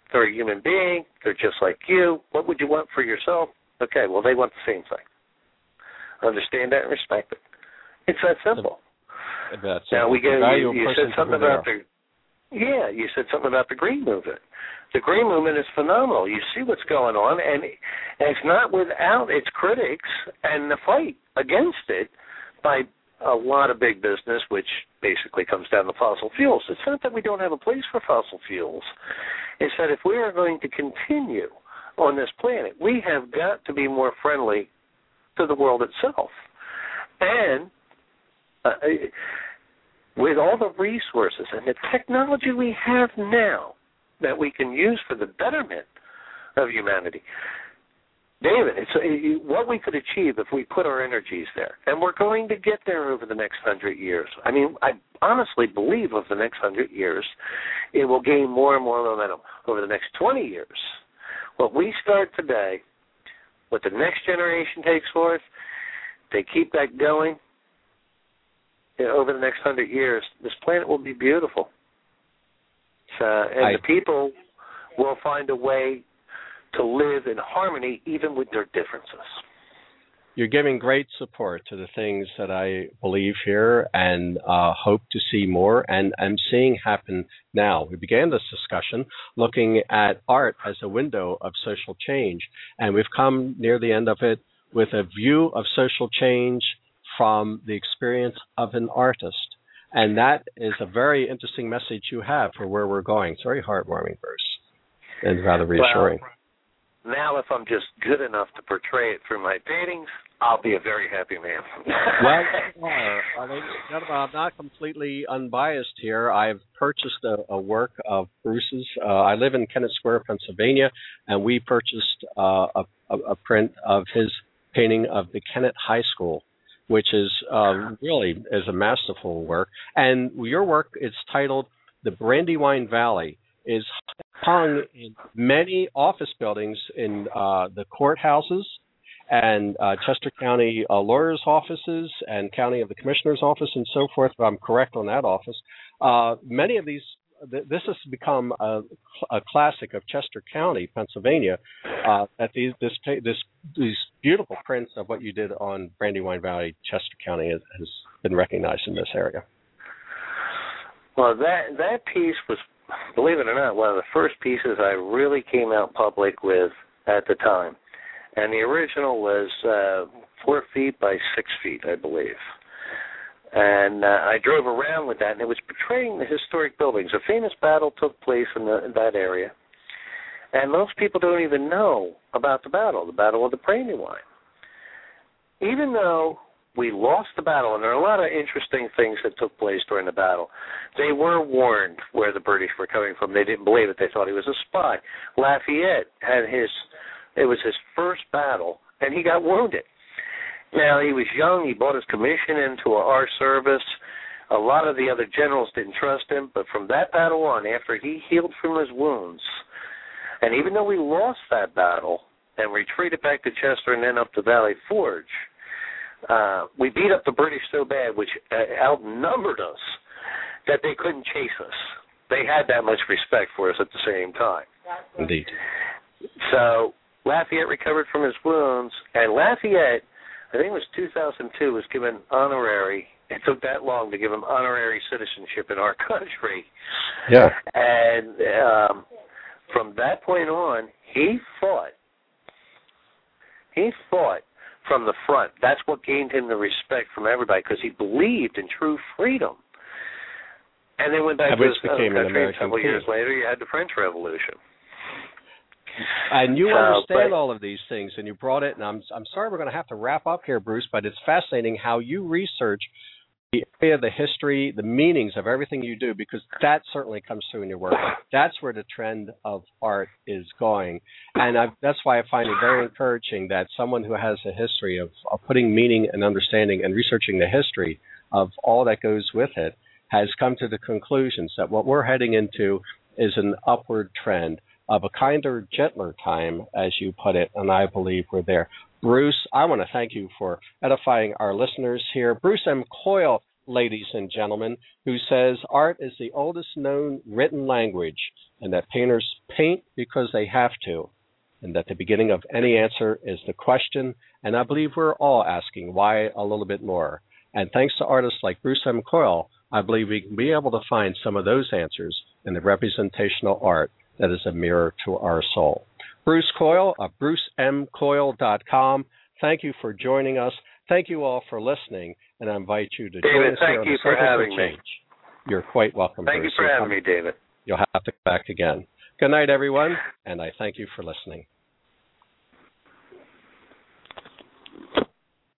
They're a human being. They're just like you. What would you want for yourself? Okay, well, they want the same thing. Understand that and respect it. It's that simple. Now, you said something about you said something about the green movement. The green movement is phenomenal. You see what's going on, and it's not without its critics and the fight against it by a lot of big business, which basically comes down to fossil fuels. It's not that we don't have a place for fossil fuels. It's that if we are going to continue on this planet, we have got to be more friendly to the world itself. And with all the resources and the technology we have now that we can use for the betterment of humanity, David, it's what we could achieve if we put our energies there. And we're going to get there over the next 100 years. I mean, I honestly believe over the next 100 years, it will gain more and more momentum. Over the next 20 years, what we start today, what the next generation takes forth, they keep that going, over the next 100 years, this planet will be beautiful. And the people will find a way to live in harmony even with their differences. You're giving great support to the things that I believe here and hope to see more and I'm seeing happen now. We began this discussion looking at art as a window of social change, and we've come near the end of it with a view of social change from the experience of an artist. And that is a very interesting message you have for where we're going. It's very heartwarming, Bruce, and rather reassuring. Well, now if I'm just good enough to portray it through my paintings, I'll be a very happy man. Well, you are. I'm not completely unbiased here. I've purchased a work of Bruce's. I live in Kennett Square, Pennsylvania, and we purchased a print of his painting of the Kennett High School, which is really is a masterful work. And your work is titled The Brandywine Valley, is hung in many office buildings in the courthouses and Chester County lawyers' offices and County of the Commissioner's office and so forth, if I'm correct on that office. Many of these, this has become a classic of Chester County, Pennsylvania, that these beautiful prints of what you did on Brandywine Valley, Chester County, has been recognized in this area. Well, that piece was, believe it or not, one of the first pieces I really came out public with at the time. And the original was 4 feet by 6 feet, I believe. And I drove around with that, and it was portraying the historic buildings. A famous battle took place in that area. And most people don't even know about the Battle of the Brandywine. Even though we lost the battle, and there are a lot of interesting things that took place during the battle, they were warned where the British were coming from. They didn't believe it. They thought he was a spy. Lafayette had it was his first battle, and he got wounded. Now, he was young. He bought his commission into our service. A lot of the other generals didn't trust him, but from that battle on, after he healed from his wounds, and even though we lost that battle and retreated back to Chester and then up to Valley Forge, we beat up the British so bad, which outnumbered us, that they couldn't chase us. They had that much respect for us at the same time. Indeed. So Lafayette recovered from his wounds, and Lafayette, I think it was 2002, was given honorary. It took that long to give him honorary citizenship in our country. Yeah. And from that point on, he fought from the front. That's what gained him the respect from everybody, because he believed in true freedom. And then went back to his country, and several years later, you had the French Revolution. And you understand all of these things, and you brought it, and I'm sorry we're going to have to wrap up here, Bruce, but it's fascinating how you research the area, the history, the meanings of everything you do, because that certainly comes through in your work. That's where the trend of art is going. And that's why I find it very encouraging that someone who has a history of putting meaning and understanding and researching the history of all that goes with it has come to the conclusions that what we're heading into is an upward trend of a kinder, gentler time, as you put it, and I believe we're there. Bruce, I want to thank you for edifying our listeners here. Bruce M. Coyle ladies and gentlemen, who says art is the oldest known written language and that painters paint because they have to, and that the beginning of any answer is the question, and I believe we're all asking why a little bit more. And thanks to artists like Bruce M. Coyle, I believe we can be able to find some of those answers in the representational art that is a mirror to our soul. Bruce Coyle of brucemcoyle.com. Thank you for joining us. Thank you all for listening, and I invite you to join us here on the Cycles of Change. You're quite welcome, Bruce. Thank you for having me, David. You'll have to come back again. Good night, everyone, and I thank you for listening.